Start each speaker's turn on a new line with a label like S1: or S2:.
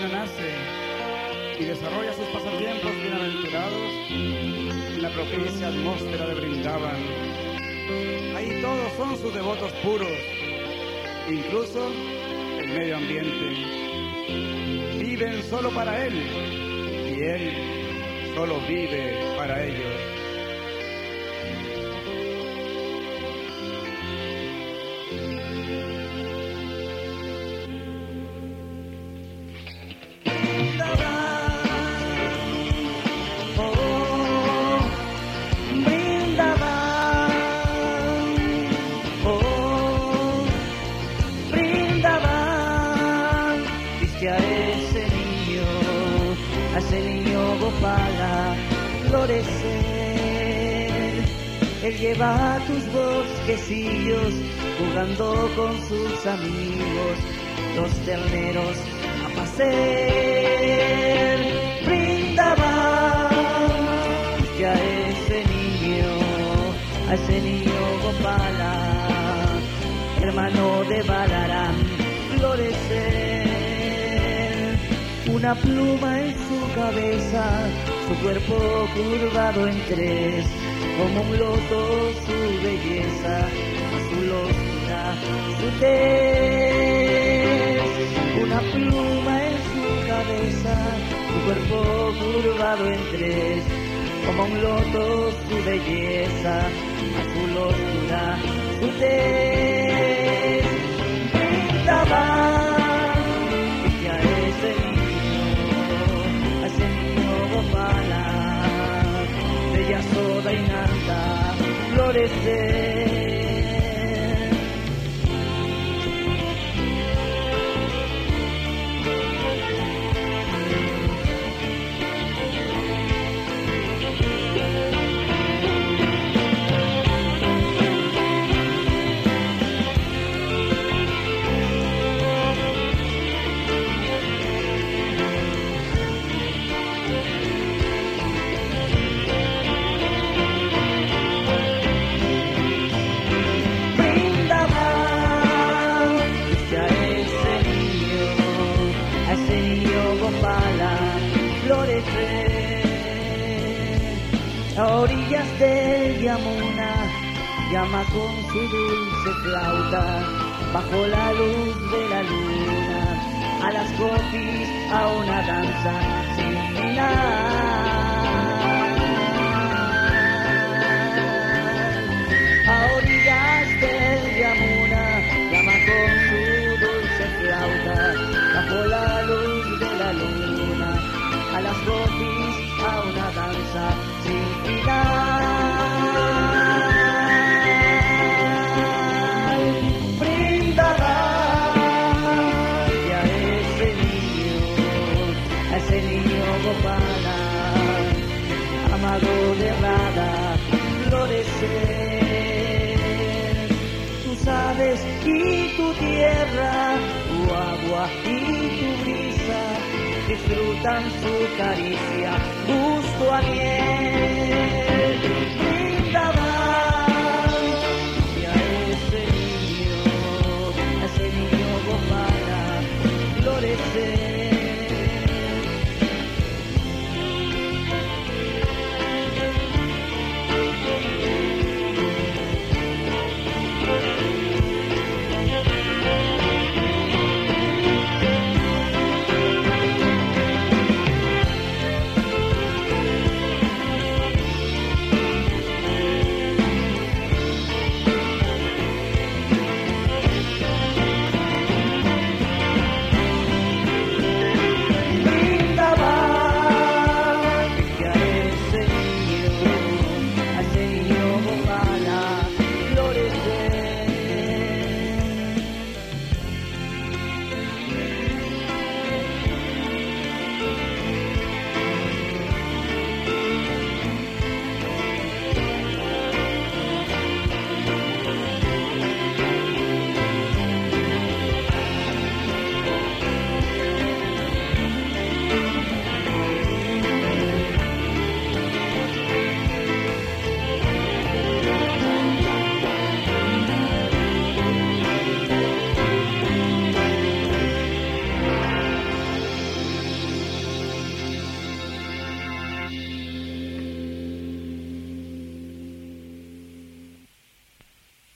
S1: persona nace y desarrolla sus pasatiempos bienaventurados en la propicia atmósfera de Brindavan. Ahí todos son sus devotos puros, incluso el medio ambiente. Viven solo para él y él solo vive para ellos.
S2: A ese niño Gopala florecer. Él lleva tus bosquecillos jugando con sus amigos, los terneros a pacer. Brindaban que a ese niño Gopala, hermano de Balarán, florecer. Una pluma en su cabeza, su cuerpo curvado en tres, como un loto su belleza, azul oscura su tez. Una pluma en su cabeza, su cuerpo curvado en tres, como un loto su belleza, azul oscura su tez. Brindaban que a ese niño Gopala, bella soda y nanta, florecer. A orillas del Yamuna llama con su dulce flauta, bajo la luz de la luna, a las gopis a una danza sin final. A orillas del Yamuna llama con su dulce flauta, bajo la luz de la luna, a las gopis a una danza sin final. Brindaban y a ese niño Gopala, amado de Radha, florecer. Tus aves y tu tierra, tu agua y tu brisa, disfrutan su caricia, justo a miel.